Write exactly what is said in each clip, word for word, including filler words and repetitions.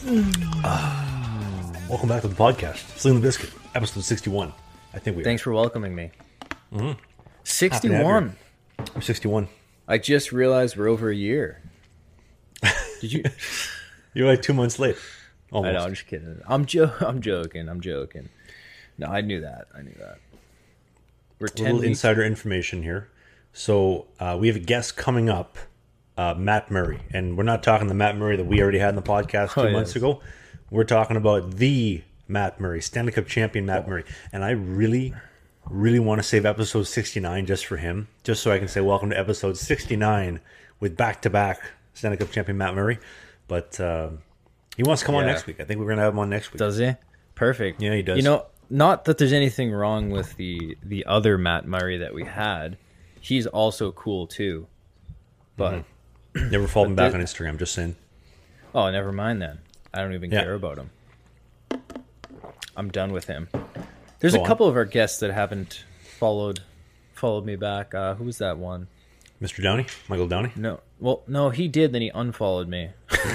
Welcome back to the podcast, Sling the Biscuit, episode sixty-one. I think we Thanks are. for welcoming me. Mm-hmm. sixty-one. I'm sixty-one. I just realized we're over a year. Did you? You're like two months late. Almost. I know, I'm just kidding. I'm jo- I'm joking. I'm joking. No, I knew that. I knew that. We're A ten little weeks. insider information here. So uh, we have a guest coming up, uh, Matt Murray, and we're not talking the Matt Murray that we already had in the podcast two Oh, months yes. ago. We're talking about the Matt Murray, Stanley Cup champion Matt Murray, and I really, really want to save episode sixty-nine just for him, just so I can say welcome to episode sixty-nine with back-to-back Stanley Cup champion Matt Murray. But uh, he wants to come on Yeah. next week. I think we're going to have him on next week. Does he? Perfect. Yeah, he does. You know, not that there's anything wrong with the the other Matt Murray that we had. He's also cool too. But Never followed him But back thi- on Instagram, just saying. oh, never mind then. I don't even Yeah. care about him. I'm done with him. There's Go a on. couple of our guests that haven't followed followed me back. Uh, who was that one? Mister Downey? Michael Downey? No, well, no, he did. Then he unfollowed me.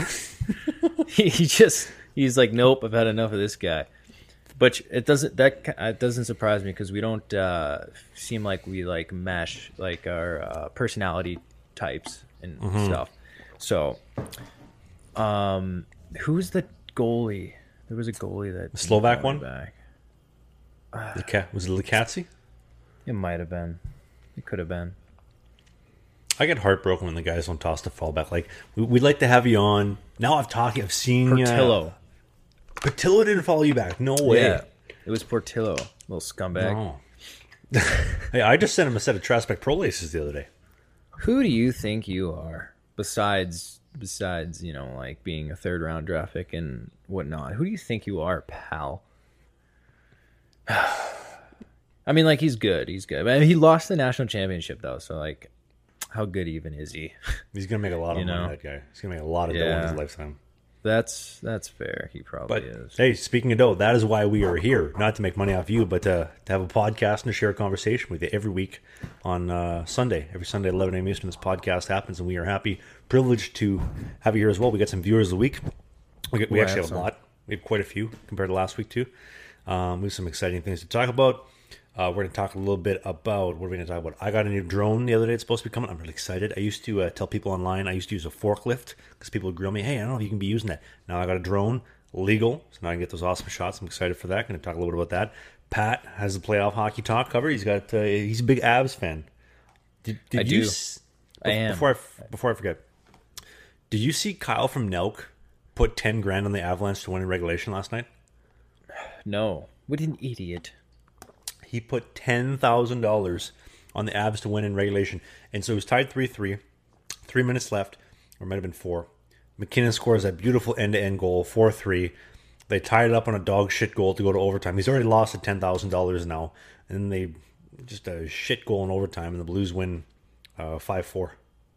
he, he just he's like, nope, I've had enough of this guy. But it doesn't that it doesn't surprise me because we don't uh, seem like we like mesh like our uh, personality types and stuff. So, um, who's the goalie? There was a goalie that The Slovak didn't one? follow me back. Leca- was it Lecatsi? It might have been. It could have been. I get heartbroken when the guys don't toss the fallback. Like, we- we'd like to have you on. Now I've talked, I've seen you. Portillo. Portillo didn't follow you back. No way. Yeah, it was Portillo, little scumbag. No. Hey, I just sent him a set of Traspec Pro laces the other day. Who do you think you are besides besides you know like being a third round draft pick and whatnot? Who do you think you are, pal? I mean, like he's good, he's good. I mean, he lost the national championship though, so like, how good even is he? He's going to make a lot of You money, know? that guy. He's going to make a lot of dough in Yeah. his lifetime. That's that's fair. He probably But, is. hey, speaking of dough, that is why we are here. Not to make money off you, but to, to have a podcast and to share a conversation with you every week on uh, Sunday. Every Sunday at eleven a.m. Eastern, this podcast happens, and we are happy, privileged to have you here as well. We got some viewers of the week. We, get, we Ooh, I actually have have a some. lot. We have quite a few compared to last week, too. Um, we have some exciting things to talk about. Uh, we're going to talk a little bit about, what are we going to talk about? I got a new drone the other day. It's supposed to be coming. I'm really excited. I used to uh, tell people online, I used to use a forklift because people would grill me, hey, I don't know if you can be using that. Now I got a drone, legal, so now I can get those awesome shots. I'm excited for that. Going to talk a little bit about that. Pat has the playoff hockey talk cover. He's got, uh, he's a big Avs fan. Did, did I you do. s- I am. Before I, before I forget, did you see Kyle from Nelk put ten grand on the Avalanche to win in regulation last night? No, what an idiot. He put ten thousand dollars on the Avs to win in regulation. And so it was tied three three. Three minutes left, or it might have been four. McKinnon scores that beautiful end-to-end goal, four three. They tied it up on a dog shit goal to go to overtime. He's already lost the ten thousand dollars now. And then they just a shit goal in overtime, and the Blues win uh, five four.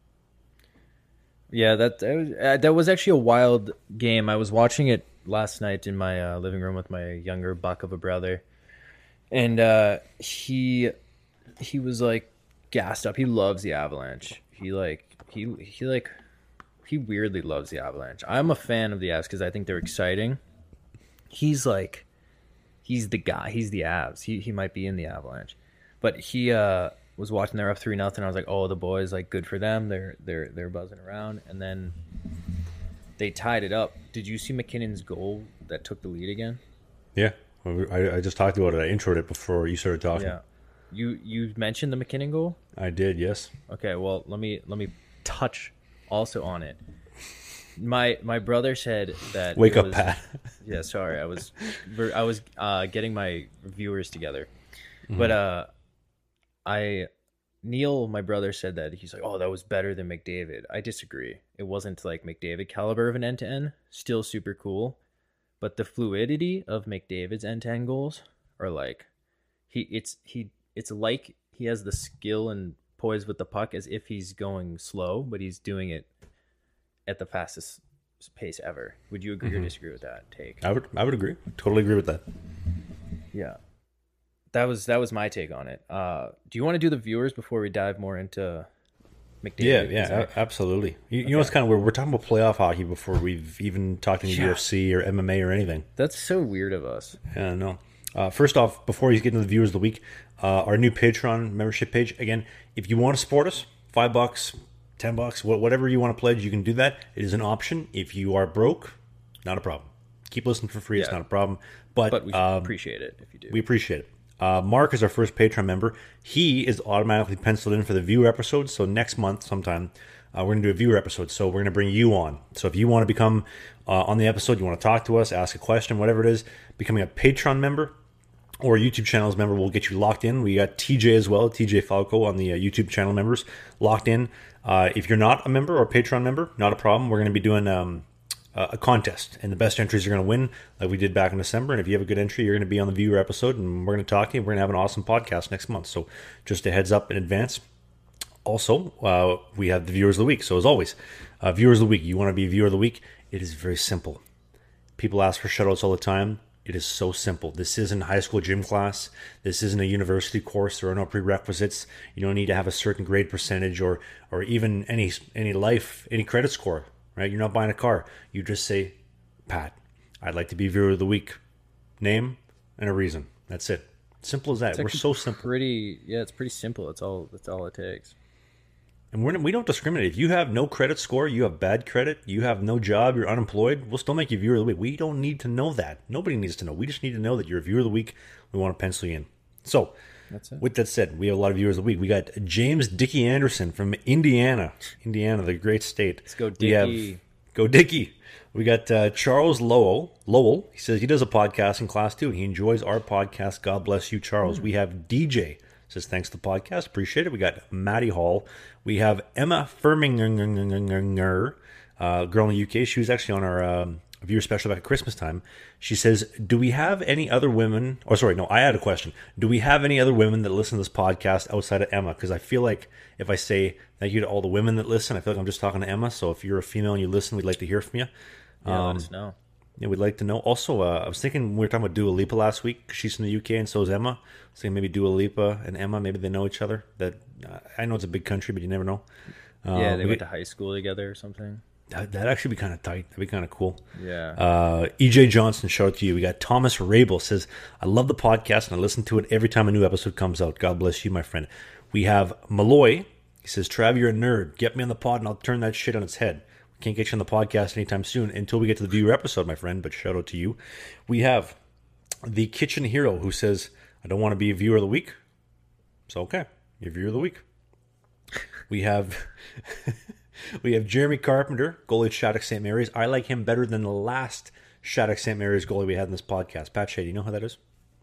Yeah, that that was, uh, that was actually a wild game. I was watching it last night in my uh, living room with my younger buck of a brother, and uh, he he was like gassed up. He loves the Avalanche. He like he he like he weirdly loves the Avalanche. I'm a fan of the Avs because I think they're exciting. He's like he's the guy. He's the Avs. He he might be in the Avalanche, but he uh. was watching their up three nothing. I was like, oh, the boys, like, good for them. They're they're they're buzzing around, and then they tied it up. Did you see McKinnon's goal that took the lead again? Yeah, I, I just talked about it. I introed it before you started talking. Yeah, you you mentioned the McKinnon goal. I did, yes. Okay, well let me let me touch also on it. My my brother said that. Wake it up, was- Pat. Yeah, sorry, I was I was uh, getting my viewers together, Mm-hmm. but uh. I Neil, my brother, said that he's like, oh, that was better than McDavid. I disagree. It wasn't like McDavid caliber of an end to end. Still super cool, but the fluidity of McDavid's end to end goals are like he it's he it's like he has the skill and poise with the puck as if he's going slow, but he's doing it at the fastest pace ever. Would you agree Mm-hmm. or disagree with that take? I would I would agree. Totally agree with that. Yeah. That was that was my take on it. Uh, do you want to do the viewers before we dive more into McDavid. Yeah, yeah, a- absolutely. You, you Okay. know, it's kind of weird. We're talking about playoff hockey before we've even talked any Yeah. U F C or M M A or anything. That's so weird of us. Yeah, no. Uh, first off, before you get into the viewers of the week, uh, our new Patreon membership page. Again, if you want to support us, five bucks, ten bucks, wh- whatever you want to pledge, you can do that. It is an option. If you are broke, not a problem. Keep listening for free. It's Yeah. not a problem. But, But we um, appreciate it if you do. we appreciate it. Uh, Mark is our first Patreon member. He is automatically penciled in for the viewer episode. So next month, sometime, uh, we're going to do a viewer episode. So we're going to bring you on. So if you want to become uh, on the episode, you want to talk to us, ask a question, whatever it is, becoming a Patreon member or a YouTube channels member will get you locked in. We got T J as well, T J Falco on the uh, YouTube channel members locked in. Uh, if you're not a member or a Patreon member, not a problem. We're going to be doing um, a contest, and the best entries are going to win, like we did back in December. And if you have a good entry, you're going to be on the viewer episode, and we're going to talk to you. We're going to have an awesome podcast next month. So just a heads up in advance. Also, uh, we have the viewers of the week. So as always, uh, viewers of the week. You want to be a viewer of the week? It is very simple. People ask for shoutouts all the time. It is so simple. This isn't high school gym class. This isn't a university course. There are no prerequisites. You don't need to have a certain grade percentage or or even any any life, any credit score, right? You're not buying a car. You just say, Pat, I'd like to be viewer of the week. Name and a reason. That's it. Simple as that. We're actually so simple. Pretty, yeah, it's pretty simple. That's all. That's all it takes. And we're, we don't discriminate. If you have no credit score, you have bad credit, you have no job, you're unemployed, we'll still make you viewer of the week. We don't need to know that. Nobody needs to know. We just need to know that you're a viewer of the week. We want to pencil you in. So, That's it. with that said, we have a lot of viewers of the week. We got James Dickey Anderson from Indiana. Indiana, the great state. Let's go, We have, Dickey. go Dickey. We got uh, Charles Lowell. Lowell. He says he does a podcast in class too. He enjoys our podcast. God bless you, Charles. Hmm. We have D J. Says thanks to the podcast. Appreciate it. We got Maddie Hall. We have Emma Firminger, uh, girl in the U K. She was actually on our um, viewer special back at Christmas time. She says, do we have any other women? Or sorry, no, I had a question. Do we have any other women that listen to this podcast outside of Emma? Because I feel like if I say thank you to all the women that listen, I feel like I'm just talking to Emma. So if you're a female and you listen, we'd like to hear from you. Yeah, Um, let us know. Yeah, we'd like to know. Also, uh, I was thinking we were talking about Dua Lipa last week. She's from the U K, and so is Emma. So maybe Dua Lipa and Emma, maybe they know each other. That uh, I know it's a big country, but you never know. Uh, Yeah, they we- went to high school together or something. that, that'd actually be kind of tight. That'd be kind of cool. Yeah. Uh, E J Johnson, shout out to you. We got Thomas Rabel says, I love the podcast and I listen to it every time a new episode comes out. God bless you, my friend. We have Malloy. He says, Trav, you're a nerd. Get me on the pod and I'll turn that shit on its head. Can't get you on the podcast anytime soon until we get to the viewer episode, my friend, but shout out to you. We have the Kitchen Hero who says, I don't want to be a viewer of the week. So, okay, you're viewer of the week. We have we have Jeremy Carpenter, goalie at Shattuck Saint Mary's. I like him better than the last Shattuck Saint Mary's goalie we had in this podcast. Pat Shea, do you know who that is?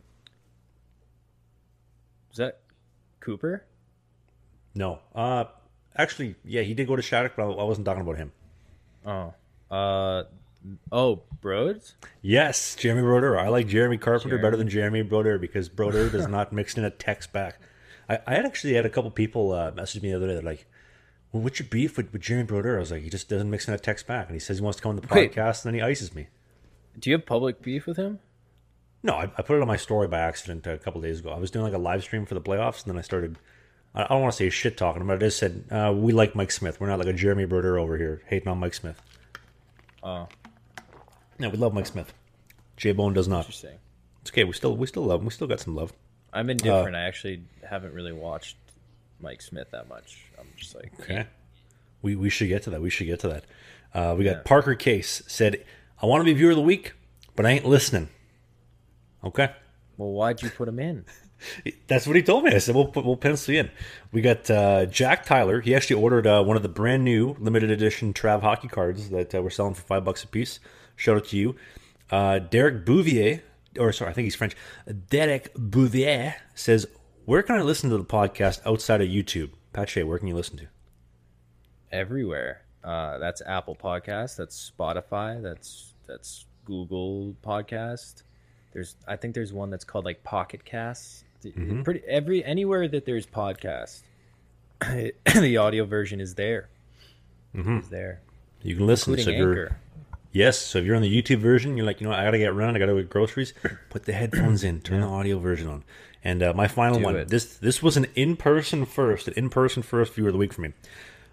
Is that Cooper? No. Uh, actually, yeah, he did go to Shattuck, but I wasn't talking about him. Oh. Uh. Oh, Broads? Yes, Jeremy Brodeur. I like Jeremy Carpenter Jeremy. better than Jeremy Brodeur because Brodeur does not mix in a text back. I, I had actually had a couple people uh, message me the other day. They're like, well, what's your beef with, with Jeremy Brodeur? I was like, he just doesn't mix in a text back. And he says he wants to come on the Wait. podcast, and then he ices me. Do you have public beef with him? No, I, I put it on my story by accident a couple days ago. I was doing like a live stream for the playoffs, and then I started, I, I don't want to say shit talking, but I just said, uh, we like Mike Smith. We're not like a Jeremy Brodeur over here hating on Mike Smith. Oh, No, we love Mike Smith. J Bone does not. interesting. It's okay. We still we still love him. We still got some love. I'm indifferent. I actually haven't really watched Mike Smith that much. I'm just like, Okay. We we should get to that. We should get to that. Uh, we got Yeah. Parker Case said, I want to be viewer of the week, but I ain't listening. Okay. well, why'd you put him in? That's what he told me. I said, we'll put, we'll pencil you in. We got uh, Jack Tyler. He actually ordered uh, one of the brand new limited edition Trav hockey cards that uh, we're selling for five bucks a piece. Shout out to you. Uh, Derek Bouvier, or sorry, I think he's French. Derek Bouvier says, where can I listen to the podcast outside of YouTube? Pat Shea, where can you listen to? Everywhere. Uh, that's Apple Podcast. That's Spotify. That's that's Google Podcast. There's, I think there's one that's called like Pocket Casts. Mm-hmm. Pretty every anywhere that there's podcast, the audio version is there. Mm-hmm. Is there, You can listen. including So if you're, Anchor. yes, so if you're on the YouTube version, you're like, you know, what, I gotta get running, I gotta go get groceries. Put the headphones in, turn the audio version on. And uh, my final Do one. it. This this was an in person first, an in person first viewer of the week for me.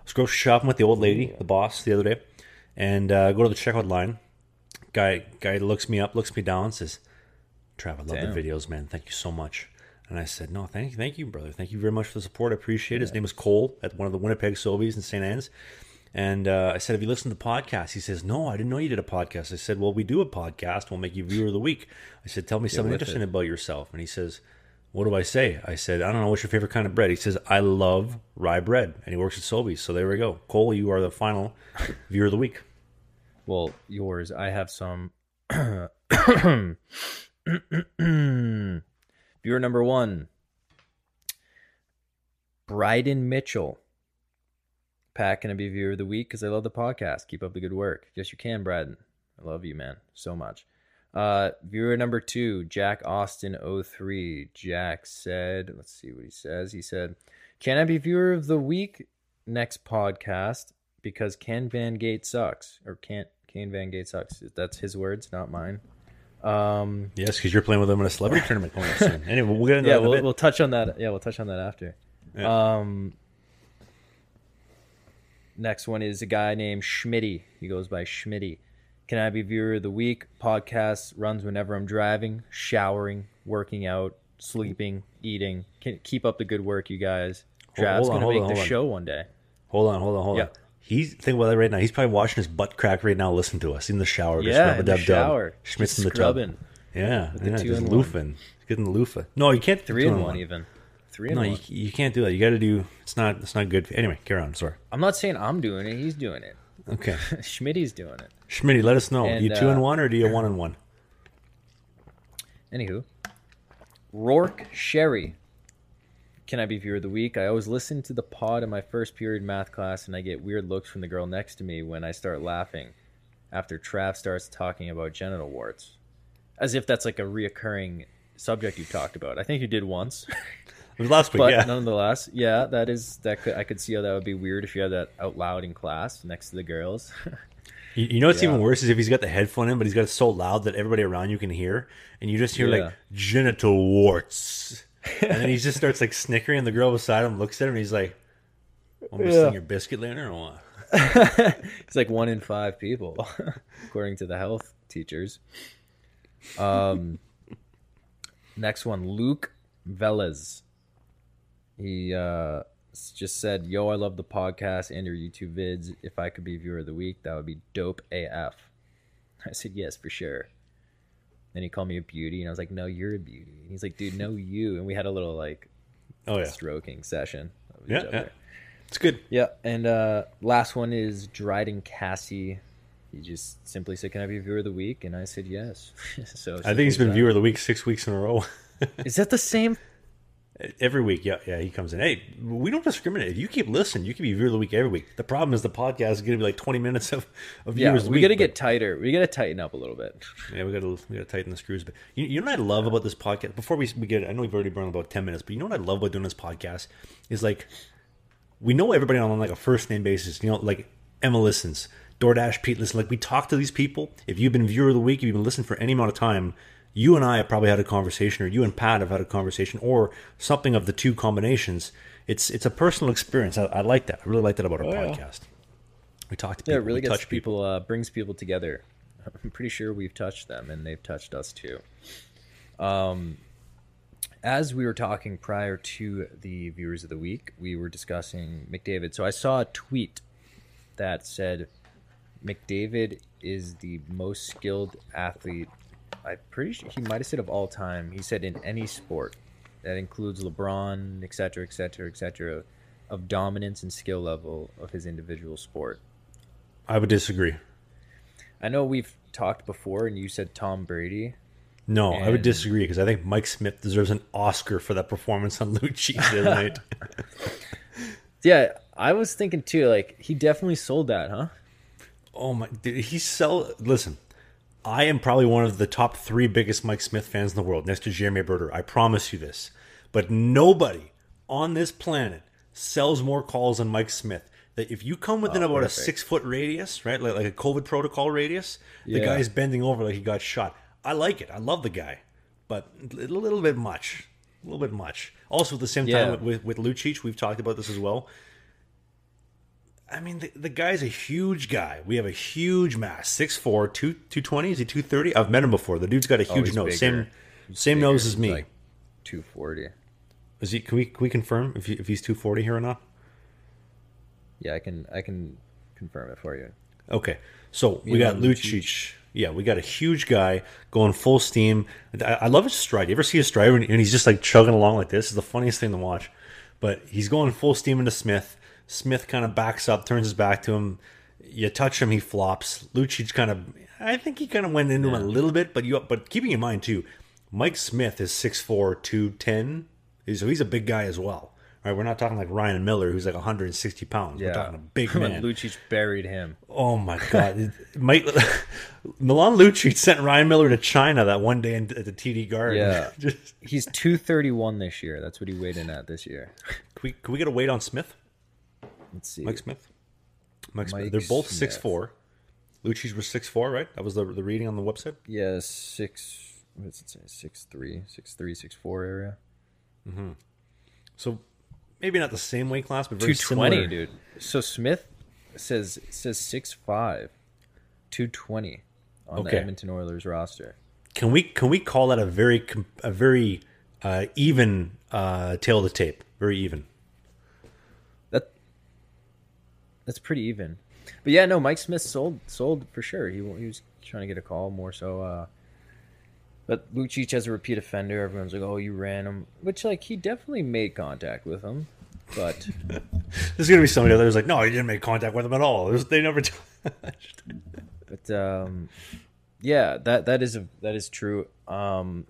was grocery shopping with the old lady, the boss, the other day, and uh, go to the checkout line. Guy guy looks me up, looks me down, says, "Trav, I love Damn. the videos, man. Thank you so much." And I said, "No, thank you, thank you, brother. Thank you very much for the support. I appreciate it." Yeah. His name was Cole at one of the Winnipeg Sobeys in Saint Anne's. And uh, I said, "Have you listened to the podcast?" He says, "No, I didn't know you did a podcast." I said, "Well, we do a podcast. We'll make you viewer of the week." I said, "Tell me Get something interesting it. about yourself." And he says, "What do I say?" I said, "I don't know. What's your favorite kind of bread?" He says, "I love rye bread." And he works at Sobeys. So there we go. Cole, you are the final viewer of the week. Well, yours. I have some. Viewer number one, Bryden Mitchell. Pat, can I be viewer of the week? Because I love the podcast. Keep up the good work. Yes, you can, Bryden. I love you, man, so much. Uh, viewer number two, Jack Austin oh three. Jack said, let's see what he says. He said, "Can I be viewer of the week next podcast because Ken Van Gate sucks?" Or can't Kane Van Gate sucks. That's his words, not mine. Um, yes, because you're playing with him in a celebrity tournament coming up soon. Anyway, we'll get into yeah, that in a we'll, bit. we'll touch on that. Yeah, we'll touch on that after. Yeah. Um, next one is a guy named Schmitty. He goes by Schmitty. "Can I be viewer of the week? Podcast runs whenever I'm driving, showering, working out, sleeping, eating. Can, keep up the good work, you guys. Trav's going to make on, the show one day." Hold on, hold on, hold yeah. on. He's think about that right now. He's probably washing his butt crack right now, listening to us in the shower. Yeah, in the shower. Schmidt's in the scrubbing. Tub. Yeah, with yeah, the two just in loofing. He's getting the loofah. No, you can't. Three in one, one even. Three in no, one. you, you can't do that. You got to do. It's not. It's not good. Anyway, carry on. Sorry. I'm not saying I'm doing it. He's doing it. Okay. Schmitty's doing it. Schmitty, let us know. And, you two uh, and one, or do you one and one? Anywho, Rourke Sherry. "Can I be viewer of the week? I always listen to the pod in my first period math class, and I get weird looks from the girl next to me when I start laughing after Trav starts talking about genital warts, as if that's like a reoccurring subject you talked about. I think you did once." It was last week, but yeah. nonetheless, yeah, that is that. Could, I could see how that would be weird if you had that out loud in class next to the girls. You, you know what's yeah. even worse is if he's got the headphone in, but he's got it so loud that everybody around you can hear, and you just hear Yeah. like genital warts. And then he just starts like snickering, and the girl beside him looks at him, and he's like, "Want me to Yeah. sling your biscuit later or what?" It's like one in five people, according to the health teachers. Um, next one, Luke Velez. He uh, s- just said, "Yo, I love the podcast and your YouTube vids. If I could be viewer of the week, that would be dope A F." I said, "Yes, for sure." Then he called me a beauty, and I was like, "No, you're a beauty." And he's like, "Dude, no, you." And we had a little like Oh yeah, stroking session. Of yeah, each yeah. other. It's good. Yeah, and uh, last one is Dryden Cassie. He just simply said, "Can I be viewer of the week?" And I said yes. So I think he's been viewer of the week six weeks in a row. Is that the same? Every week, yeah, yeah, he comes in. Hey, we don't discriminate. If you keep listening, you can be viewer of the week every week. The problem is the podcast is going to be like twenty minutes of, of Yeah, viewers. of the we week, got to but- get tighter. We got to tighten up a little bit. Yeah, we got to we got to tighten the screws. But you, you know what I love about this podcast? Before we we get, I know we've already burned about ten minutes, but you know what I love about doing this podcast is like we know everybody on like a first name basis. You know, like Emma listens, DoorDash Pete listens. Like we talk to these people. If you've been viewer of the week, if you've been listening for any amount of time, you and I have probably had a conversation, or you and Pat have had a conversation, or something of the two combinations. It's it's a personal experience. I, I like that. I really like that about our Oh, yeah. podcast. We talk to people. Yeah, it really we gets touch people, uh, brings people together. I'm pretty sure we've touched them, and they've touched us too. Um, as we were talking prior to the viewers of the week, we were discussing McDavid. So I saw a tweet that said McDavid is the most skilled athlete. I'm pretty sure he might have said of all time. He said in any sport that includes LeBron, et cetera, et cetera, et cetera, of dominance and skill level of his individual sport. I would disagree. I know we've talked before, and you said Tom Brady. No, I would And- disagree because I think Mike Smith deserves an Oscar for that performance on Lucci the other night. Yeah, I was thinking too. Like he definitely sold that, huh? Oh my! Dude, he sell. Listen, I am probably one of the top three biggest Mike Smith fans in the world, next to Jeremy Berter. I promise you this. But nobody on this planet sells more calls than Mike Smith. That if you come within Oh, about perfect. a six foot radius, right, like like a COVID protocol radius, the Yeah. guy's bending over like he got shot. I like it. I love the guy, but a little bit much. A little bit much. Also, at the same time Yeah. with with, with Lucic, we've talked about this as well. I mean, the, the guy's a huge guy. We have a huge mass, six four, two, two twenty. Is he two thirty? I've met him before. The dude's got a Oh, huge he's nose. bigger. Same He's same bigger. nose as He's me. like two forty. Is he? Can we can we confirm if he, if he's two forty here or not? Yeah, I can I can confirm it for you. Okay, so we You got know, Lucic. Yeah, we got a huge guy going full steam. I, I love his stride. You ever see his stride and and he's just like chugging along like this? It's the funniest thing to watch. But he's going full steam into Smith. Smith kind of backs up, turns his back to him. You touch him, he flops. Lucic kind of, I think he kind of went into him a little bit. But you, but keeping in mind too, Mike Smith is six four, two ten. So he's a big guy as well. All right, we're not talking like Ryan Miller, who's like one hundred sixty pounds. Yeah, We're talking a big man. Lucic buried him. Oh my God, Mike Milan Lucic sent Ryan Miller to China that one day in, at the T D Garden. Yeah, Just, he's two thirty one this year. That's what he weighed in at this year. can we can we get a weight on Smith? Let's see. Mike Smith. Mike Smith. Mike They're both Smith. six four. Lucic was six four, right? That was the the reading on the website. Yeah, six. What does it say? Six three, six three, six four area. So maybe not the same weight class, but very Two twenty, similar. dude. So Smith says says six five, two twenty on Okay. the Edmonton Oilers roster. Can we can we call that a very com- a very uh, even uh, tail of the tape? Very even. That that's pretty even. But yeah, no, Mike Smith sold sold for sure. He he was trying to get a call more so. Uh, but Lucic as a repeat offender, everyone's like, "Oh, you ran him," which like he definitely made contact with him, but There's gonna be somebody out there who's like, no, he didn't make contact with him at all. There's, they never. touched. but um, yeah, that that is a that is true. Um,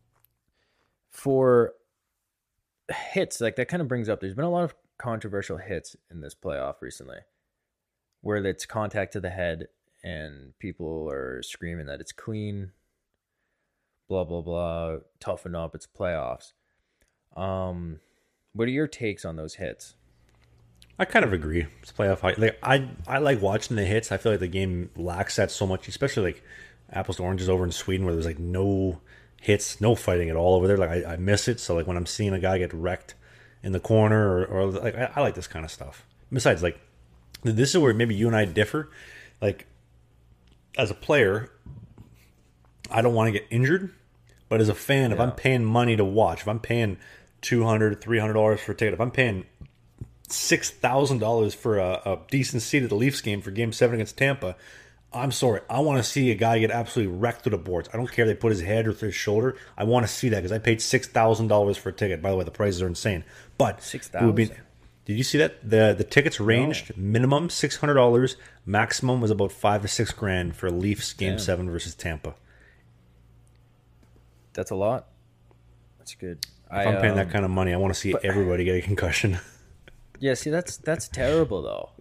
for hits, like that kind of brings up. There's been a lot of controversial hits in this playoff recently, where it's contact to the head and people are screaming that it's clean, blah blah blah, toughen up, it's playoffs. Um, what are your takes on those hits? I kind of agree. It's playoff fight. Like I, I like watching the hits. I feel like the game lacks that so much, especially like apples to oranges over in Sweden, where there's like no hits, no fighting at all over there. Like I, I miss it. So like when I'm seeing a guy get wrecked in the corner, or, or like I, I like this kind of stuff. Besides, like this is where maybe you and I differ. Like as a player, I don't want to get injured, but as a fan, if Yeah. I'm paying money to watch, if I'm paying two hundred dollars, three hundred dollars for a ticket, if I'm paying six thousand dollars for a, a decent seat at the Leafs game for Game Seven against Tampa, I'm sorry. I want to see a guy get absolutely wrecked through the boards. I don't care if they put his head or his shoulder. I want to see that because I paid six thousand dollars for a ticket. By the way, the prices are insane. But Six it would be. thousand. Did you see that the the tickets ranged minimum six hundred dollars, maximum was about five to six grand for Leafs Game Damn. Seven versus Tampa. That's a lot. That's good. If I'm paying um, that kind of money, I want to see everybody get a concussion. Yeah, see, that's that's terrible though.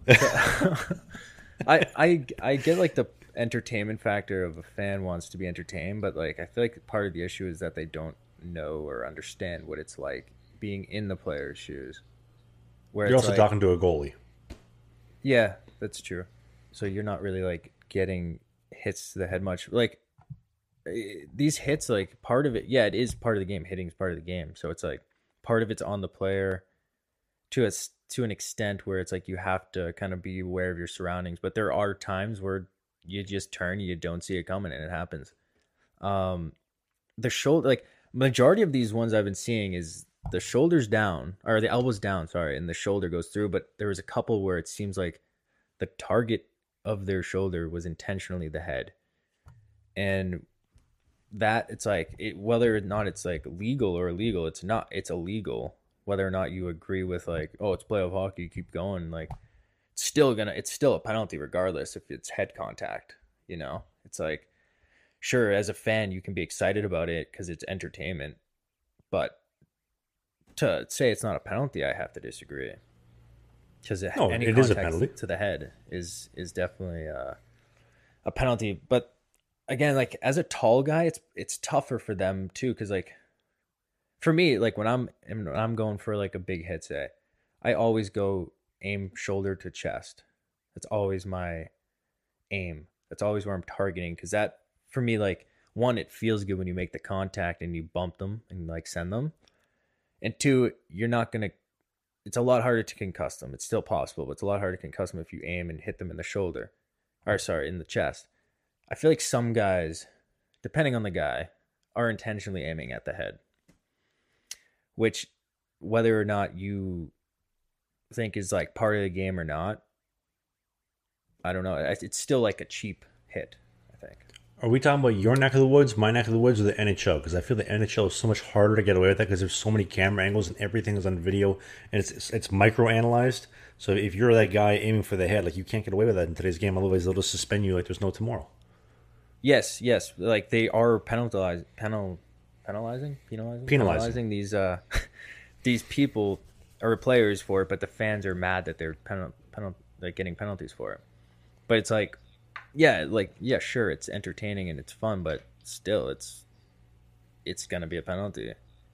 I I I get like the entertainment factor of a fan wants to be entertained, but like I feel like part of the issue is that they don't know or understand what it's like being in the player's shoes. Where You're it's also like, talking to a goalie. yeah, that's true. So you're not really like getting hits to the head much. Like eh, these hits, like part of it, yeah, it is part of the game. Hitting is part of the game. So it's like part of it's on the player to a s- to an extent where it's like you have to kind of be aware of your surroundings. But there are times where you just turn, you don't see it coming, and it happens. Um, the shoulder, like majority of these ones I've been seeing is the shoulders down or the elbows down, sorry, and the shoulder goes through. But there was a couple where it seems like the target of their shoulder was intentionally the head, and that it's like it, whether or not it's like legal or illegal, it's not. It's illegal. Whether or not you agree with like, oh, it's playoff hockey, keep going, like it's still gonna, it's still a penalty regardless if it's head contact. You know, it's like sure as a fan you can be excited about it because it's entertainment, but to say it's not a penalty, I have to disagree. Because No, any it is a contact penalty. to the head is is definitely uh, a penalty. But again, like as a tall guy, it's it's tougher for them too. Because like for me, like when I'm when I'm going for like a big hit, say, I always go aim shoulder to chest. That's always my aim. That's always where I'm targeting. Because that for me, like one, it feels good when you make the contact and you bump them and like send them. And two, you're not gonna it's a lot harder to concuss them. It's still possible, but it's a lot harder to concuss them if you aim and hit them in the shoulder, or sorry, in the chest. I feel like some guys, depending on the guy, are intentionally aiming at the head, which, whether or not you think is like part of the game or not, I don't know. It's still like a cheap hit, I think. Are we talking about your neck of the woods, my neck of the woods, or the N H L? Because I feel the N H L is so much harder to get away with that because there's so many camera angles and everything is on video and it's it's, it's micro analyzed. So if you're that guy aiming for the head, like you can't get away with that in today's game. Otherwise, they'll just suspend you like there's no tomorrow. Yes, yes, like they are penalizing, penal, penalizing, penalizing, penalizing, penalizing these uh, these people or players for it, but the fans are mad that they're penal, penal, like getting penalties for it. But it's like, yeah, like yeah, sure, it's entertaining and it's fun, but still, it's it's gonna be a penalty.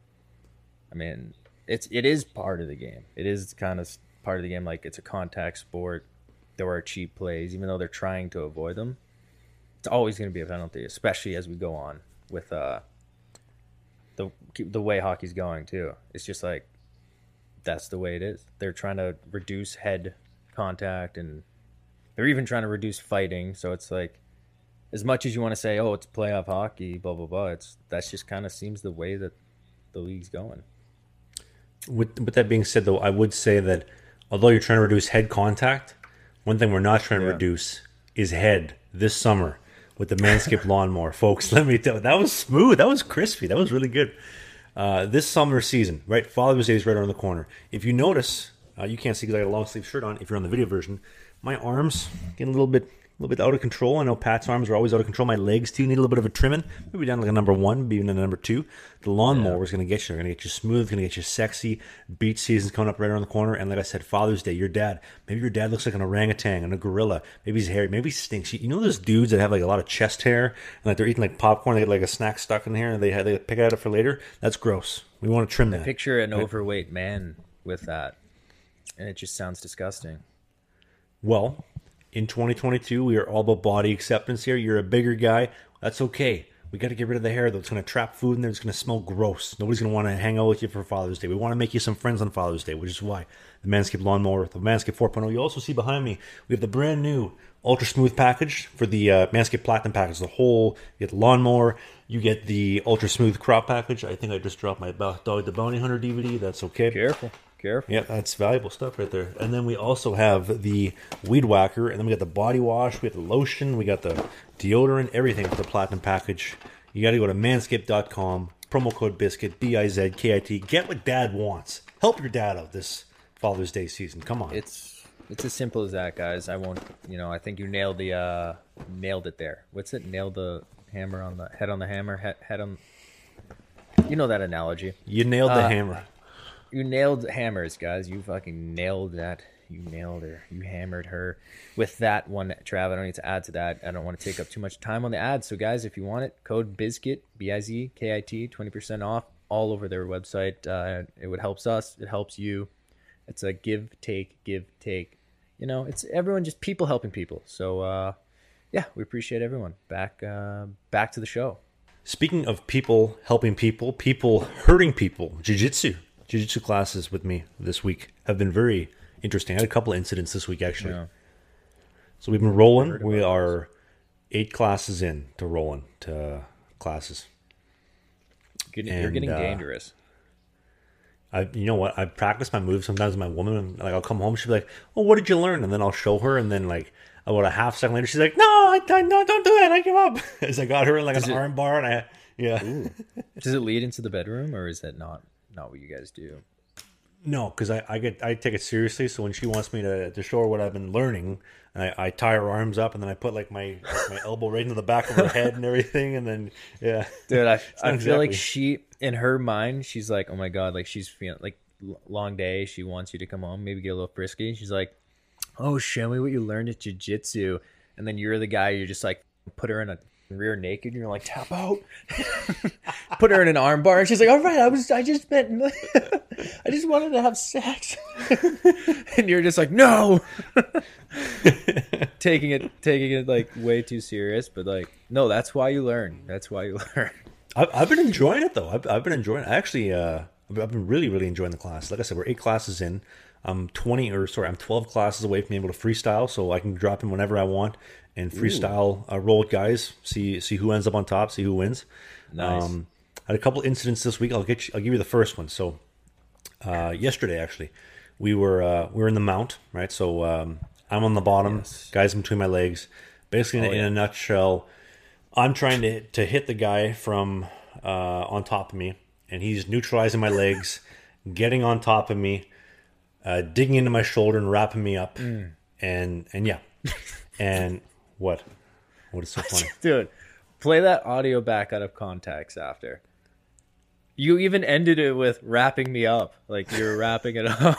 I mean, it's it is part of the game. It is kind of part of the game. Like it's a contact sport. There are cheap plays, even though they're trying to avoid them. It's always going to be a penalty, especially as we go on with uh, the the way hockey's going too. It's just like that's the way it is. They're trying to reduce head contact, and they're even trying to reduce fighting. So it's like, as much as you want to say, "Oh, it's playoff hockey," blah blah blah. It's that's just kind of seems the way that the league's going. With with that being said, though, I would say that although you're trying to reduce head contact, one thing we're not trying to Yeah. reduce is head this summer. With the Manscaped lawnmower, folks. Let me tell you, that was smooth. That was crispy. That was really good. Uh, this summer season, right? Father's Day is right around the corner. If you notice, uh, you can't see because I got a long sleeve shirt on. If you're on the video version, my arms getting a little bit, a little bit out of control. I know Pat's arms are always out of control. My legs too need a little bit of a trimming. Maybe down like a number one, maybe even a number two. The lawnmower is going to get you. They're going to get you smooth. Going to get you sexy. Beach season's coming up right around the corner. And like I said, Father's Day, your dad. Maybe your dad looks like an orangutan and a gorilla. Maybe he's hairy. Maybe he stinks. You know those dudes that have like a lot of chest hair and like they're eating like popcorn. They get like a snack stuck in here and they have, they pick at it for later. That's gross. We want to trim that. Picture an overweight man with that, and it just sounds disgusting. Well, in twenty twenty-two, we are all about body acceptance here. You're a bigger guy. That's okay. We got to get rid of the hair, though. It's going to trap food in there. It's going to smell gross. Nobody's going to want to hang out with you for Father's Day. We want to make you some friends on Father's Day, which is why the Manscaped Lawnmower, the Manscaped four point oh. You also see behind me, we have the brand new Ultra Smooth package for the uh, Manscaped Platinum package. The whole, you get the lawnmower, you get the Ultra Smooth crop package. I think I just dropped my Dog the Bounty Hunter D V D. That's okay. Careful, careful. Yeah, that's valuable stuff right there. And then we also have the Weed Whacker, and then we got the body wash, we got the lotion, we got the deodorant, everything for the Platinum package. You got to go to manscaped dot com, promo code BISCUIT, B I Z K I T. Get what dad wants. Help your dad out this Father's Day season. Come on. It's it's as simple as that, guys. I won't, you know, I think you nailed the uh nailed it there. What's it? Nailed the hammer on the head on the hammer, head, head on. You know that analogy. You nailed the Uh, hammer. You nailed hammers, guys. You fucking nailed that. You nailed her. You hammered her. With that one, Trav, I don't need to add to that. I don't want to take up too much time on the ad. So, guys, if you want it, code BISCUIT, B I Z K I T, twenty percent off all over their website. Uh, it would helps us. It helps you. It's a give, take, give, take. You know, it's everyone, just people helping people. So, uh, yeah, we appreciate everyone. Back, uh, back to the show. Speaking of people helping people, people hurting people, jiu-jitsu. Jiu-jitsu classes with me this week have been very interesting. I had a couple of incidents this week, actually. Yeah. So we've been rolling. We are eight classes in to rolling to classes. Getting, you're And, getting uh, dangerous. I, you know what? I practice my moves sometimes with my woman. Like I'll come home, she'll be like, "Well, what did you learn?" And then I'll show her, and then like about a half second later, she's like, "No, I, I no, don't do that. I give up." As I got her in like Does an it- arm bar, and I yeah. Does it lead into the bedroom, or is that not not what you guys do? No, because I, I get I take it seriously. So when she wants me to, to show her what I've been learning, I, I tie her arms up and then I put like my like, my elbow right into the back of her head and everything, and then yeah, Dude, I, I not feel like exactly- she, in her mind, she's like, oh my god, like she's feeling like l- long day. She wants you to come home, maybe get a little frisky. She's like, oh, show me what you learned at jiu-jitsu. And then you're the guy, you're just like, put her in a rear naked, and you're like, tap out. Put her in an arm bar, and she's like, all right, I was, I just meant, I just wanted to have sex. And you're just like, no. taking it, taking it like way too serious, but like, no, that's why you learn. That's why you learn. I've, I've been enjoying it though. I've, I've been enjoying it. I actually uh, I've I've been really, really enjoying the class. Like I said, we're eight classes in. I'm twenty, or sorry, I'm twelve classes away from being able to freestyle, so I can drop in whenever I want and freestyle uh, roll with guys. See see who ends up on top, see who wins. Nice. Um, I had a couple incidents this week. I'll get you, I'll give you the first one. So uh, yesterday, actually, we were uh, we were in the mount, right? So um, I'm on the bottom, Yes. guys in between my legs. Basically, in, Oh, in yeah. a nutshell, I'm trying to to hit the guy from uh, on top of me, and he's neutralizing my legs, getting on top of me, uh, digging into my shoulder and wrapping me up, Mm. and and yeah, and what? What is so funny? Dude, play that audio back out of context after. You even ended it with wrapping me up. Like you were wrapping it up.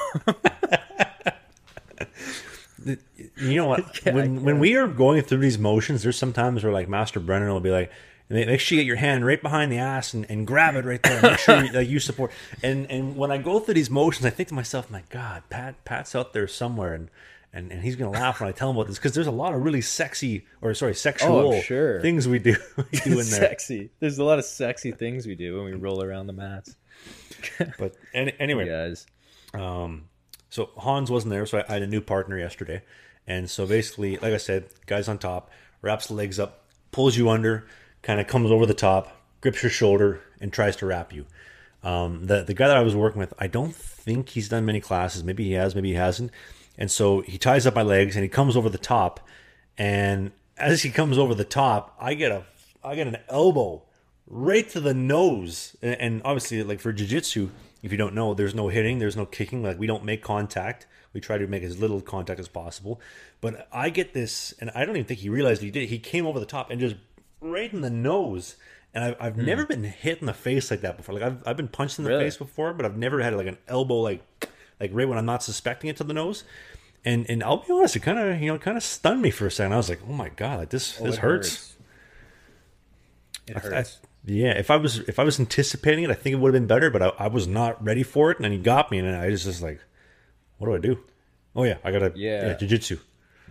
You know what? Yeah, I when when we are going through these motions, there's sometimes where like Master Brennan will be like, make sure you get your hand right behind the ass and, and grab it right there. Make sure you, like, you support. And and when I go through these motions, I think to myself, my God, Pat Pat's out there somewhere, and and, and he's gonna laugh when I tell him about this, because there's a lot of really sexy, or sorry, sexual Oh, I'm sure. things we do we do in there. Sexy. There's a lot of sexy things we do when we roll around the mats. But any, anyway, Guys. so Hans wasn't there, so I, I had a new partner yesterday. And so basically, like I said, guy's on top, wraps the legs up, pulls you under, kind of comes over the top, grips your shoulder, and tries to wrap you. Um, the the guy that I was working with, I don't think he's done many classes. Maybe he has, maybe he hasn't. And so he ties up my legs and he comes over the top. And as he comes over the top, I get a I get an elbow right to the nose. And, and obviously, like for jiu-jitsu, if you don't know, there's no hitting, there's no kicking. Like, we don't make contact. We try to make as little contact as possible. But I get this, and I don't even think he realized he did. He came over the top and just right in the nose. And I've, I've never been hit in the face like that before. Like, I've, I've been punched in the Really? face before, but I've never had like an elbow like like right when I'm not suspecting it to the nose. And and I'll be honest, it kind of you know kind of stunned me for a second. I was like, oh my God, like this Oh, this it hurts. It I- hurts. Yeah, if I was if I was anticipating it, I think it would have been better. But I, I was not ready for it, and then he got me, and I was just like, "What do I do?" Oh yeah, I gotta Yeah. yeah, jiu-jitsu.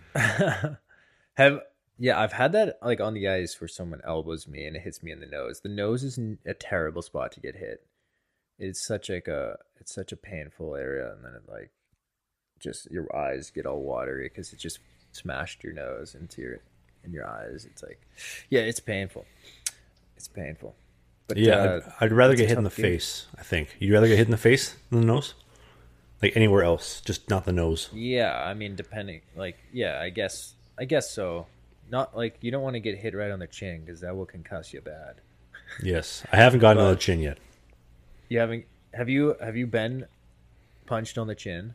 Have yeah, I've had that like on the ice where someone elbows me and it hits me in the nose. The nose is n- a terrible spot to get hit. It's such like a it's such a painful area, and then it like just your eyes get all watery because it just smashed your nose into your in your eyes. It's like yeah, it's painful. It's painful. But Yeah, uh, I'd, I'd rather it's a get hit in the tough gig. face. I think you'd rather get hit in the face than the nose, like anywhere else, just not the nose. Yeah, I mean, depending, like, yeah, I guess, I guess so. Not like you don't want to get hit right on the chin because that will concuss you bad. Yes, I haven't gotten on the But- chin yet. You haven't? Have you? Have you been punched on the chin?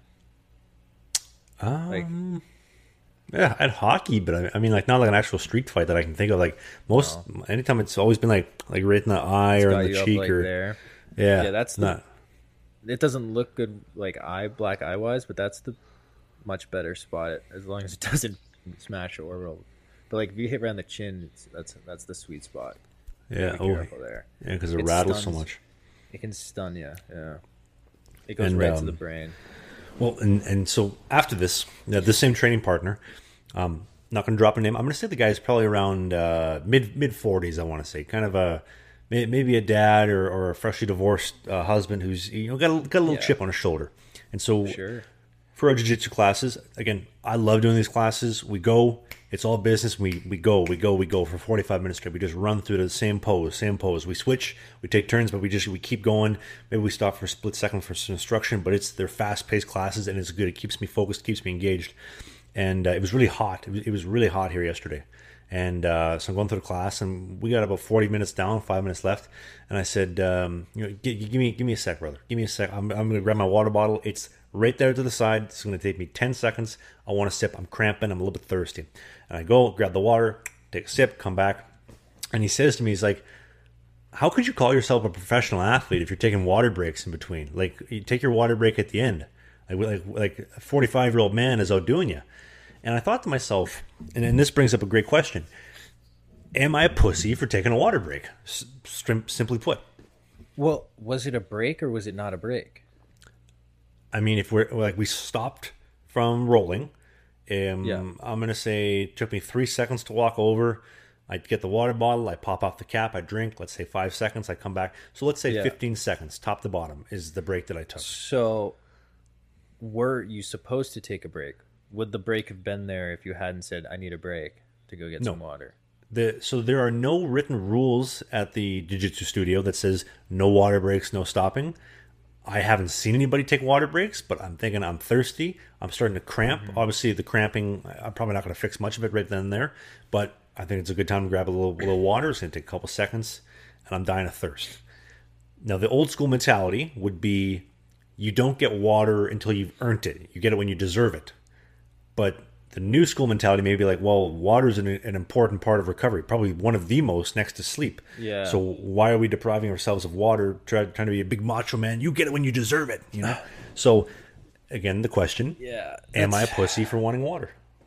Um, Like, yeah, I had hockey, but I, I mean, like not like an actual street fight that I can think of. Like most, anytime it's always been like like right in the eye or got in you the up cheek like or there. yeah, Yeah, that's the- not. It doesn't look good, like eye black eye wise, but that's the much better spot. As long as it doesn't smash or roll. But like if you hit around the chin, it's, that's that's the sweet spot. Yeah, Be oh, careful there. yeah, because it It rattles so stuns. much. It can stun you. Yeah, it goes And, right to um, the brain. Well, and and so after this, uh, the same training partner, um, not going to drop a name. I'm going to say the guy's probably around uh, mid mid forties. I want to say, kind of a may- maybe a dad or, or a freshly divorced uh, husband who's you know got a, got a little Yeah. chip on his shoulder. And so Sure. for our jiu-jitsu classes, again, I love doing these classes. We go, it's all business. We we go, we go, we go for forty-five minutes straight. We just run through the same pose, same pose. We switch, we take turns, but we just we keep going. Maybe we stop for a split second for some instruction, but it's they're fast-paced classes and it's good. It keeps me focused, keeps me engaged. And uh, it was really hot. It was, it was really hot here yesterday. And uh, so I'm going through the class, and we got about forty minutes down, five minutes left. And I said, um, you know, give, give me give me a sec, brother. Give me a sec. I'm, I'm going to grab my water bottle. It's right there to the side. It's going to take me ten seconds. I want to sip. I'm cramping. I'm a little bit thirsty. And I go, grab the water, take a sip, come back. And he says to me, he's like, how could you call yourself a professional athlete if you're taking water breaks in between? Like, you take your water break at the end. Like, like, like a forty-five-year-old man is outdoing you. And I thought to myself, and, and this brings up a great question. Am I a pussy for taking a water break? S- sim- simply put. Well, was it a break or was it not a break? I mean, if we're like we stopped from rolling, um, Yeah. I'm gonna say it took me three seconds to walk over. I get the water bottle, I pop off the cap, I drink, let's say five seconds, I come back. So let's say Yeah. fifteen seconds, top to bottom, is the break that I took. So, were you supposed to take a break? Would the break have been there if you hadn't said, I need a break to go get No. some water? The, so there are no written rules at the Jiu-Jitsu studio that says no water breaks, no stopping. I haven't seen anybody take water breaks, but I'm thinking I'm thirsty. I'm starting to cramp. Mm-hmm. Obviously, the cramping, I'm probably not going to fix much of it right then and there, but I think it's a good time to grab a little, little water. It's going to take a couple seconds, and I'm dying of thirst. Now, the old school mentality would be you don't get water until you've earned it. You get it when you deserve it. But the new school mentality may be like, well, water is an, an important part of recovery, probably one of the most next to sleep. Yeah. So why are we depriving ourselves of water, try, trying to be a big macho man? You get it when you deserve it, you know? So, again, the question, Yeah. am I a pussy for wanting water?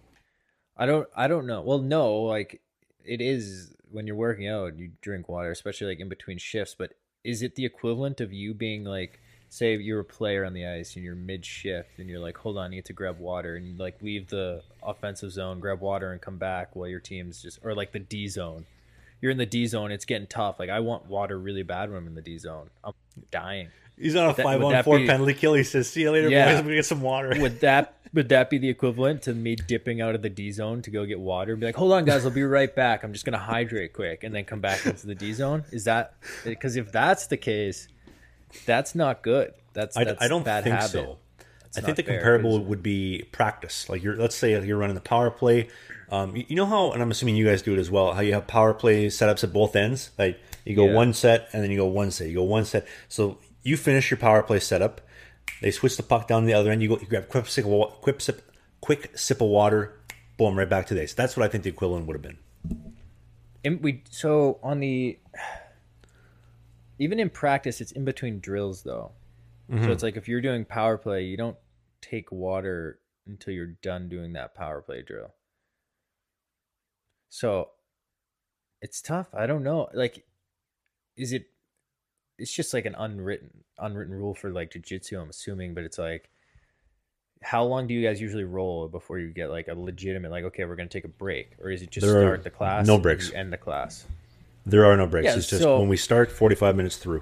I don't I don't know. Well, no, like it is when you're working out, you drink water, especially like in between shifts, but is it the equivalent of you being like, say you're a player on the ice and you're mid shift and you're like, hold on, I need to grab water, and you like leave the offensive zone, grab water and come back while your team's just, or like the D zone. You're in the D zone, it's getting tough. Like I want water really bad when I'm in the D zone. I'm dying. He's on a Would that- five would on that four be- penalty kill. He says, see you later, Yeah. boys. I'm going to get some water. Would that would that be the equivalent to me dipping out of the D zone to go get water and be like, hold on guys, I'll be right back. I'm just gonna hydrate quick and then come back into the D zone? Is that, because if that's the case, that's not good. That's, I, that's I don't bad think habit. so. That's I not think the fair, comparable 'cause- would be practice. Like you're, let's say you're running the power play. Um, you, you know how, and I'm assuming you guys do it as well, how you have power play setups at both ends. Like you go Yeah. one set and then you go one set. You go one set. So you finish your power play setup. They switch the puck down the other end. You go, you grab quick sip, of wa- quick sip, quick sip of water. Boom, right back to this. That's what I think the equivalent would have been. And we so on the even in practice, it's in between drills though. Mm-hmm. So it's like if you're doing power play, you don't take water until you're done doing that power play drill. So it's tough. I don't know. Like, is it? It's just like an unwritten unwritten rule for like jiu-jitsu, I'm assuming, but it's like, how long do you guys usually roll before you get like a legitimate, like, okay, we're going to take a break? Or is it just There are start the class? no and breaks. you end the class? There are no breaks. Yeah, it's just so- when we start, forty-five minutes through.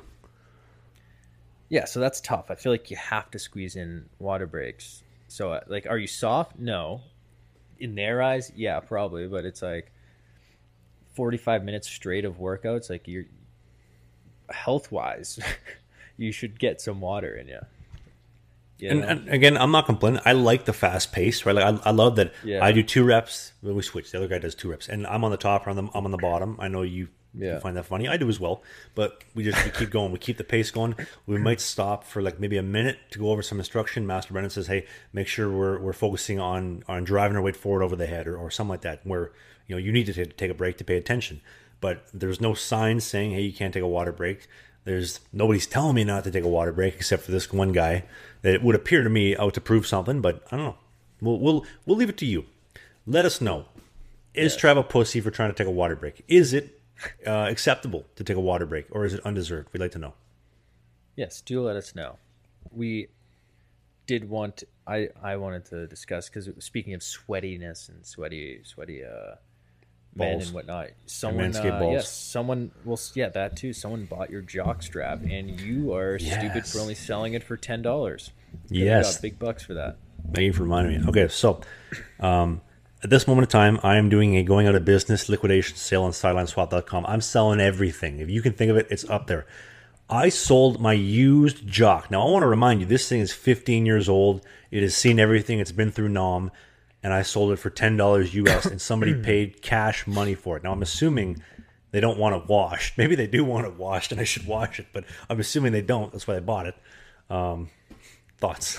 Yeah, so that's tough. I feel like you have to squeeze in water breaks. So, uh, like, are you soft? No. In their eyes, yeah, probably. But it's like forty-five minutes straight of workouts. Like, you're health-wise, you should get some water in you. You And, know? and again, I'm not complaining. I like the fast pace, right? Like I, I love that. Yeah. I do two reps. When we switch, the other guy does two reps, and I'm on the top, or I'm, the, I'm on the bottom. I know you, Yeah. you find that funny. I do as well. But we just we keep going. We keep the pace going. We might stop for like maybe a minute to go over some instruction. Master Brennan says, "Hey, make sure we're we're focusing on on driving our weight forward over the head, or, or something like that, where you know you need to take, take a break to pay attention." But there's no sign saying, "Hey, you can't take a water break." There's nobody's telling me not to take a water break except for this one guy that would appear to me out to prove something, but I don't know. We'll we'll we'll leave it to you. Let us know. Is Yes. Trav a pussy for trying to take a water break? Is it uh, acceptable to take a water break, or is it undeserved? We'd like to know. Yes, do let us know. We did want I I wanted to discuss, because speaking of sweatiness and sweaty sweaty uh men Balls. and whatnot, someone manscaped uh, balls. yes, someone well yeah, that too. Someone bought your jock strap, and you are stupid Yes. for only selling it for ten dollars. Yes. Got big bucks for that. Thank you for reminding me. Okay, so um, at this moment of time, I am doing a going out of business liquidation sale on sideline swap dot com. I'm selling everything. If you can think of it, it's up there. I sold my used jock. Now, I want to remind you, this thing is fifteen years old. It has seen everything. It's been through N O M. And I sold it for ten dollars U S, and somebody paid cash money for it. Now, I'm assuming they don't want it washed. Maybe they do want it washed, and I should wash it. But I'm assuming they don't. That's why I bought it. Um, thoughts?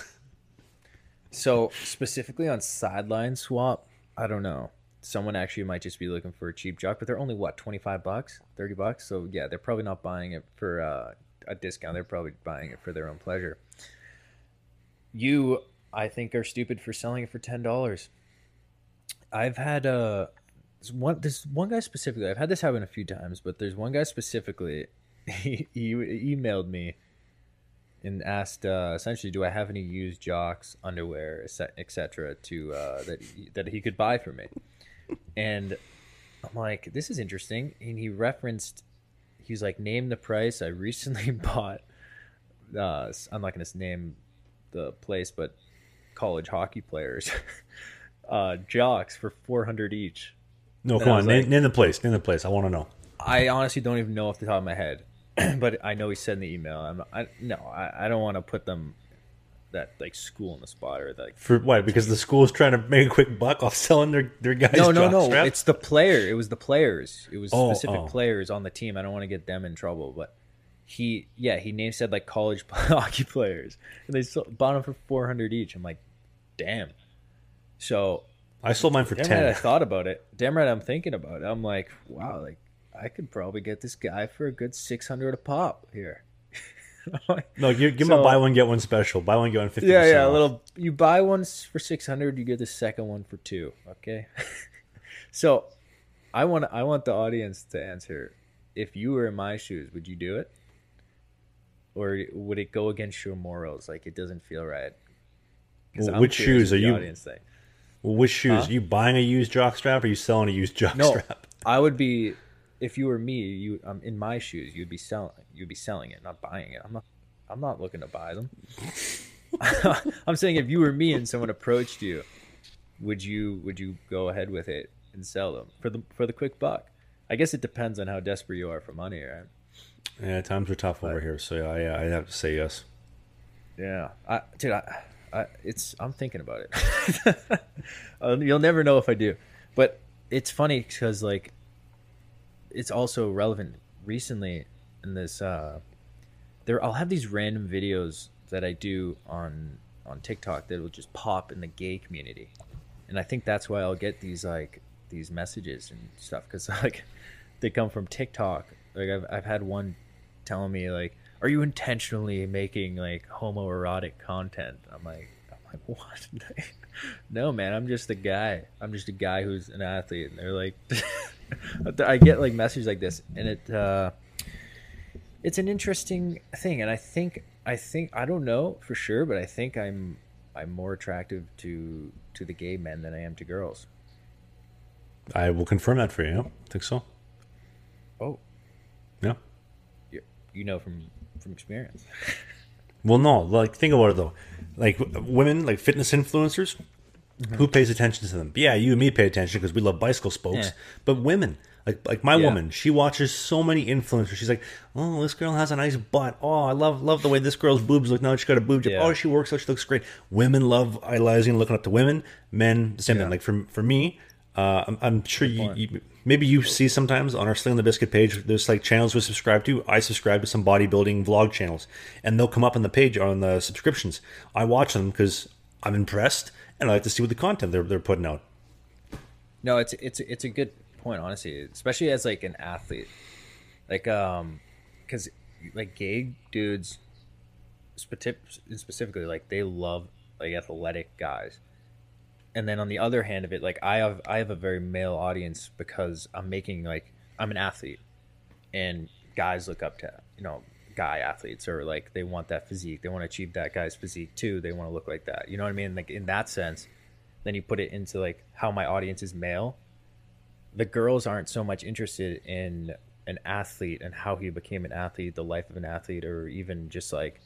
So specifically on sideline swap, I don't know. Someone actually might just be looking for a cheap jock, but they're only what, twenty-five bucks, thirty bucks. So yeah, they're probably not buying it for uh, a discount. They're probably buying it for their own pleasure. You, I think, are stupid for selling it for ten dollars. I've had uh, this one this one guy specifically. I've had this happen a few times, but there's one guy specifically. He, he emailed me and asked uh, essentially, do I have any used jocks, underwear, et cetera, to uh, that he, that he could buy for me? And I'm like, this is interesting. And he referenced, he was like, name the price. I recently bought, uh, I'm not going to name the place, but college hockey players, uh, jocks for four hundred each. No, And come I on, was name, like, name the place. Name the place. I want to know. I honestly don't even know off the top of my head, but I know he said in the email. I'm, I no, I, I don't want to put them that like school in the spot or like For what? Because the school is trying to make a quick buck off selling their their guys. no, no, no. jockstraps? It's the player. It was the players. It was Oh, specific oh. players on the team. I don't want to get them in trouble, but he, yeah, he name said like college hockey players, and they sold, bought them for four hundred each. I'm like, damn. So I sold mine for damn ten. right, I thought about it. Damn right, I'm thinking about it. I'm like, wow, like I could probably get this guy for a good six hundred a pop here. No, you give So- them a buy one get one special. Buy one get one fifty. Yeah, yeah, a little. You buy one for six hundred, you get the second one for two. Okay, so I want I want the audience to answer. If you were in my shoes, would you do it, or would it go against your morals? Like it doesn't feel right. 'Cause Well, I'm which curious shoes what are the you- Audience think. Well, which shoes? Huh? Are you buying a used jockstrap or are you selling a used jockstrap? No, I would be. If you were me, you um, in my shoes, you'd be selling. You'd be selling it, not buying it. I'm not. I'm not looking to buy them. I'm saying if you were me and someone approached you, would you would you go ahead with it and sell them for the for the quick buck? I guess it depends on how desperate you are for money, right? Yeah, times are tough over here, so I I have to say yes. Yeah, I, dude, I, I, it's I'm thinking about it. Uh, You'll never know if I do, but it's funny because like, it's also relevant recently in this. Uh, there, I'll have these random videos that I do on on TikTok that will just pop in the gay community, and I think that's why I'll get these like these messages and stuff because like they come from TikTok. Like I've I've had one telling me like, are you intentionally making like homoerotic content? I'm like, I'm like, what? No, man, I'm just a guy. I'm just a guy who's an athlete. And they're like, I get like messages like this, and it, uh, it's an interesting thing. And I think, I think, I don't know for sure, but I think I'm, I'm more attractive to to the gay men than I am to girls. I will confirm that for you. I think so. Oh, Yeah. you, you know from from experience. Well, no, like think about it though. Like women, like fitness influencers, Mm-hmm. who pays attention to them? Yeah, you and me pay attention because we love bicycle spokes. Yeah. But women, like like my Yeah. woman, she watches so many influencers. She's like, oh, this girl has a nice butt. Oh, I love love the way this girl's boobs look. Now she got a boob job. Yeah. Oh, she works out. She looks great. Women love idolizing and looking up to women. Men, the same Yeah. thing. Like for for me, uh, I'm, I'm sure you, point. you maybe you see sometimes on our Sling the Biscuit page. There's like channels we subscribe to. I subscribe to some bodybuilding vlog channels, and they'll come up on the page on the subscriptions. I watch them because I'm impressed, and I like to see what the content they're they're putting out. No, it's it's it's a good point, honestly, especially as like an athlete, like um, because like gay dudes, speci- specifically, like they love like athletic guys, and then on the other hand of it, like I have I have a very male audience because I'm making like I'm an athlete, and guys look up to you know guy athletes or like they want that physique, they want to achieve that guy's physique too, they want to look like that, you know what I mean? Like in that sense. Then you put it into like how my audience is male. The girls aren't so much interested in an athlete and how he became an athlete, the life of an athlete, or even just like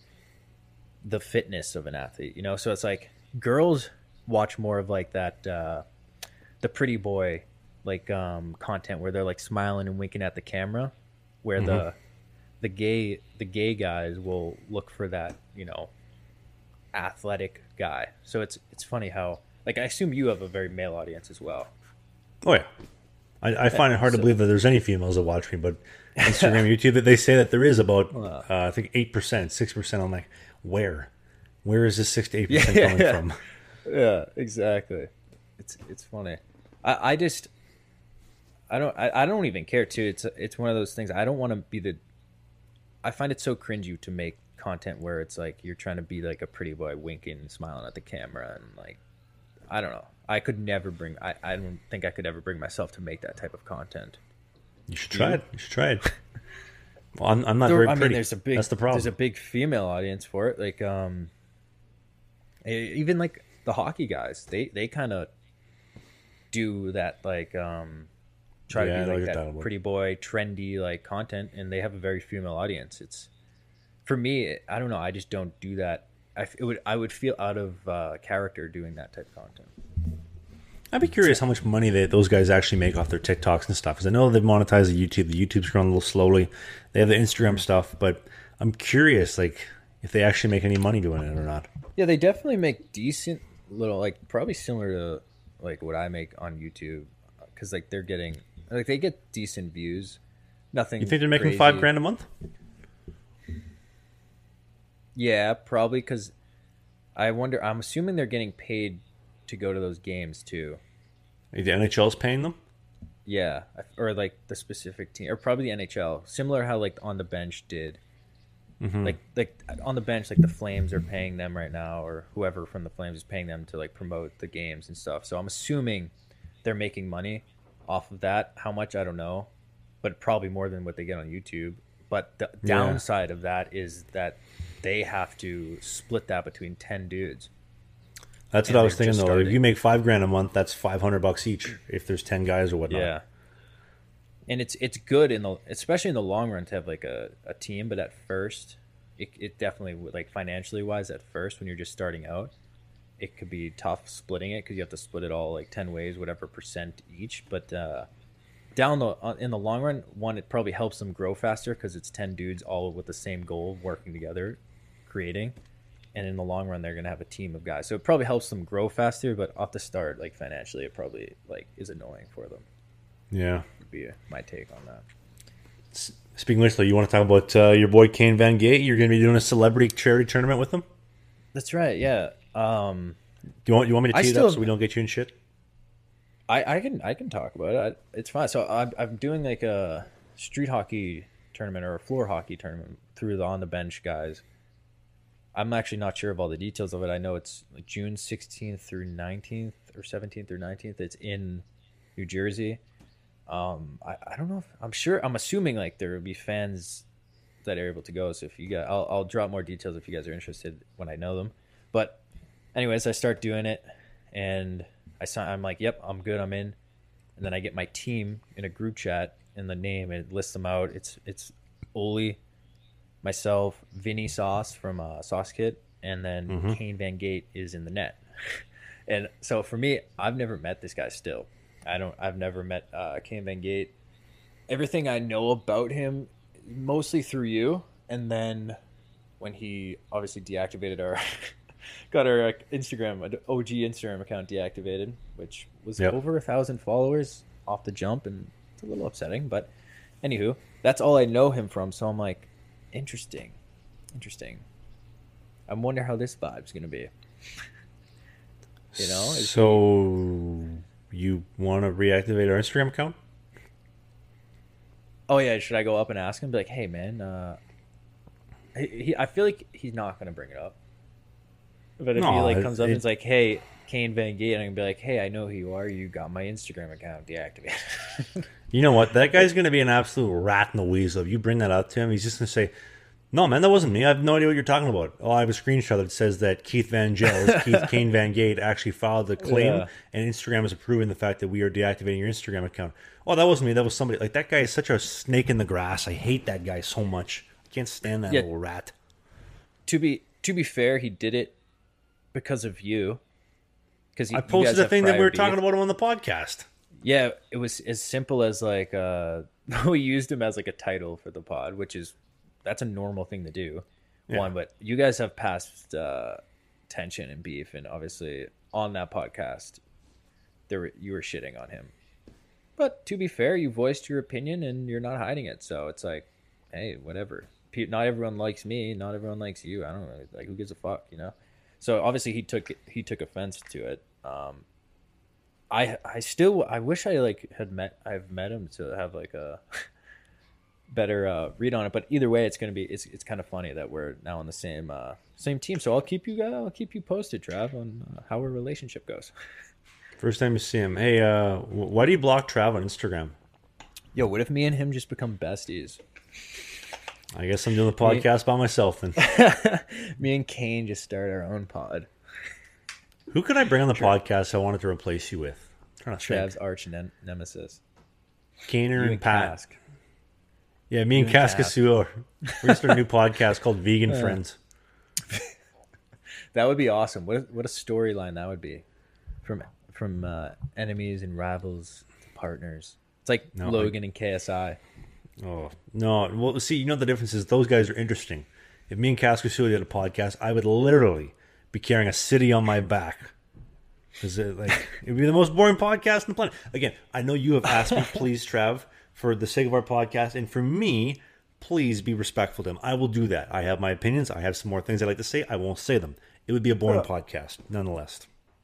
the fitness of an athlete, you know? So it's like girls watch more of like that, uh, the pretty boy, like um, content where they're like smiling and winking at the camera, where Mm-hmm. the the gay the gay guys will look for that, you know, athletic guy. So it's it's funny how. Like, I assume you have a very male audience as well. Oh yeah, I, I find it hard to so- believe that there's any females that watch me, but Instagram, YouTube, that they say that there is about Wow. uh, I think eight percent, six percent. I'm like, where, where is this six to eight Yeah, percent yeah, coming yeah. from? Yeah, exactly. It's it's funny. I, I just I don't I, I don't even care too. It's it's one of those things. I don't want to be the. I find it so cringy to make content where it's like you're trying to be like a pretty boy winking and smiling at the camera and like. I don't know. I could never bring. I, I don't think I could ever bring myself to make that type of content. You should try it. You should try it. Well, I'm, I'm not There- very I pretty. mean, there's a big. That's the problem. There's a big female audience for it. Like, um, e- even like the hockey guys, they they kind of do that. Like, um, try Yeah, I to know be what like you're that talking about. pretty boy, trendy like content, and they have a very female audience. It's for me. I don't know. I just don't do that. I f- it would I would feel out of uh, character doing that type of content. I'd be curious how much money they, those guys actually make off their TikToks and stuff. Because I know they've monetized the YouTube. The YouTube's growing a little slowly. They have the Instagram Mm. stuff, but I'm curious, like, if they actually make any money doing it or not. Yeah, they definitely make decent little, like probably similar to like what I make on YouTube, because like they're getting like they get decent views. Nothing. You think they're making crazy. five grand a month? Yeah, probably because I wonder. I'm assuming they're getting paid to go to those games too. The N H L's paying them? Yeah, or like the specific team, or probably the N H L. Similar how like On the Bench did. Mm-hmm. Like like On the Bench, like the Flames are paying them right now, or whoever from the Flames is paying them to like promote the games and stuff. So I'm assuming they're making money off of that. How much I don't know, but probably more than what they get on YouTube. But the Yeah. downside of that is that they have to split that between ten dudes. That's what And I was they're thinking, just though. If starting. you make five grand a month, that's five hundred bucks each if there's ten guys or whatnot. Yeah. And it's it's good in the especially in the long run to have like a, a team, but at first it it definitely would, like financially wise at first when you're just starting out, it could be tough splitting it because you have to split it all like ten ways, whatever percent each. But uh, down the uh, in the long run, one, it probably helps them grow faster because it's ten dudes all with the same goal working together, creating. And in the long run, they're gonna have a team of guys, so it probably helps them grow faster. But off the start, like financially, it probably like is annoying for them. Yeah. Would be my take on that. Speaking of which, though, you want to talk about uh, your boy Kane Van Gate? You're going to be doing a celebrity charity tournament with him? That's right. Yeah. Um, Do you want you want me to I tee it still- up so we don't get you in shit? I, I can I can talk about it. I, it's fine. So I'm I'm doing like a street hockey tournament or a floor hockey tournament through the On the Bench guys. I'm actually not sure of all the details of it. I know it's like June sixteenth through nineteenth or seventeenth or nineteenth. It's in New Jersey. Um, I, I don't know if I'm sure. I'm assuming like there will be fans that are able to go. So if you guys, I'll I'll drop more details if you guys are interested when I know them. But anyways, I start doing it, and I sign, I'm like, yep, I'm good, I'm in. And then I get my team in a group chat in the name and it lists them out. It's it's Oli, myself, Vinny Sauce from uh, Sauce Kit, and then Mhm. Kane Van Gate is in the net. And so for me, I've never met this guy still. I don't. I've never met uh, Kane Van Gate. Everything I know about him, mostly through you, and then when he obviously deactivated our, got our uh, Instagram, O G Instagram account deactivated, which was Yep. over a thousand followers off the jump, and it's a little upsetting. But anywho, that's all I know him from. So I'm like, interesting, interesting. I wonder how this vibe's gonna be. You know, is So you want to reactivate our Instagram account? Oh yeah, should I go up and ask him? Be like, hey man, uh, he, he I feel like he's not gonna bring it up. But if he No, like it- comes up it- and it's like, hey, Kane Van Gate, I'm gonna be like, hey, I know who you are. You got my Instagram account deactivated. You know what? That guy's going to be an absolute rat in the weasel. If you bring that up to him, he's just going to say, no, man, that wasn't me. I have no idea what you're talking about. Oh, I have a screenshot that says that Keith Van Gels, Keith Kane Van Gate, actually filed the claim, Yeah. and Instagram is approving the fact that we are deactivating your Instagram account. Oh, that wasn't me. That was somebody. Like, that guy is such a snake in the grass. I hate that guy so much. I can't stand that Yeah. little rat. to be to be fair, he did it because of you. Because I posted a thing that we were talking about him on the podcast. Yeah, it was as simple as like uh, we used him as like a title for the pod, which is that's a normal thing to do. Yeah. One, but you guys have past uh, tension and beef, and obviously on that podcast, there were, you were shitting on him. But to be fair, you voiced your opinion and you're not hiding it, so it's like, hey, whatever. Pe- Not everyone likes me. Not everyone likes you. I don't know. Like, who gives a fuck, you know? So obviously he took he took offense to it. Um, I I still I wish I like had met I've met him to have like a better uh, read on it. But either way, it's gonna be it's it's kind of funny that we're now on the same uh, same team. So I'll keep you guys I'll keep you posted, Trav, on uh, how our relationship goes. First time you see him. Hey, uh, wh- why do you block Trav on Instagram? Yo, what if me and him just become besties? I guess I'm doing the podcast by myself then. Me and Kane just start our own pod. Who could I bring on the podcast I wanted to replace you with? I'm trying to think. Trav's arch nem- nemesis. Kaner and, and Pat. Cask. Yeah, me and and Cask Cask. We're gonna start a new podcast called Vegan Friends. That would be awesome. What a, what a storyline that would be, from from uh, enemies and rivals to partners. It's like No, Logan and K S I. Oh no! Well, see, you know the difference is those guys are interesting. If me and Kaskasuo did a podcast, I would literally be carrying a city on my back. Because it, like, it would be the most boring podcast on the planet. Again, I know you have asked me, please, Trav, for the sake of our podcast, and for me, please be respectful to them. I will do that. I have my opinions. I have some more things I'd like to say. I won't say them. It would be a boring Well, podcast, nonetheless.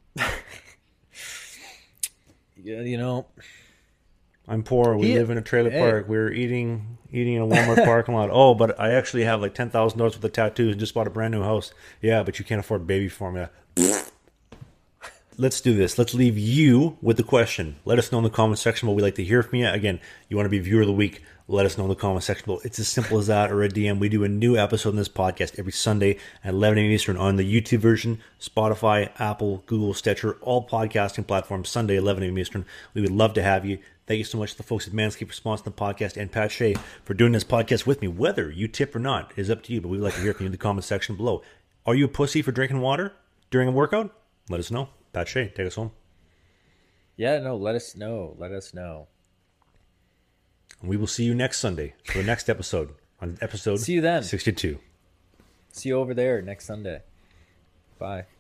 Yeah, you know, I'm poor. We He- live in a trailer hey. park. We're eating eating in a Walmart parking lot. Oh, but I actually have like ten thousand dollars worth of tattoos and just bought a brand new house. Yeah, but you can't afford baby formula. Let's do this. Let's leave you with the question. Let us know in the comment section what we'd like to hear from you. Again, you want to be viewer of the week, let us know in the comment section below. It's as simple as that, or a D M. We do a new episode in this podcast every Sunday at eleven a.m. Eastern on the YouTube version, Spotify, Apple, Google, Stitcher, all podcasting platforms, Sunday, eleven a.m. Eastern. We would love to have you. Thank you so much to the folks at Manscaped for sponsoring the podcast, and Pat Shea for doing this podcast with me. Whether you tip or not is up to you, but we'd like to hear from you in the comment section below. Are you a pussy for drinking water during a workout? Let us know. Pat Shea, take us home. yeah, no, let us know. Let us know. And we will see you next Sunday for the next episode on episode See you then. sixty-two. See you over there next Sunday. Bye.